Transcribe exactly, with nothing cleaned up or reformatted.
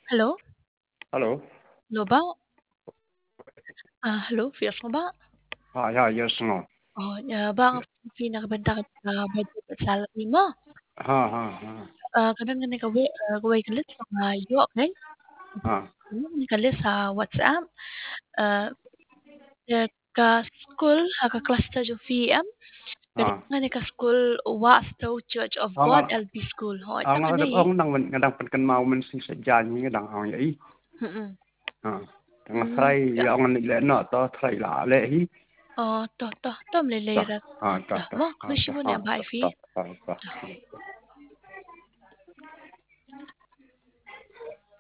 Hello. Hello. Hello ba? Ah, hello, Việt không ba? Ah, yeah, yes, no. Oh, ya ba ang pinakabenta ka sa budget at salary mo? Ha, ha, ha. Ah, kadang nga nagawi, ah, gaway kalit sa mga iyo, okay? Ha. Ano ni kalit sa WhatsApp? Ah, ya ka school, ha ka class ta jo P M. Kadang Ha. nga ni ka school Wasto Church of Ang God L P School. Ho, ita ang ka na eh. ang nang ngadang pankan mau men sing sajan ni ngadang ang yai. Mm. Ha. Tang Mm. thrai ang ni le no to thrai la le hi. Oh, to to, tom le le Ta. ra. Ha ta Ta, ta. mo, Ha kung ta mo ha ni ang ta bahay fee. ta ta ta.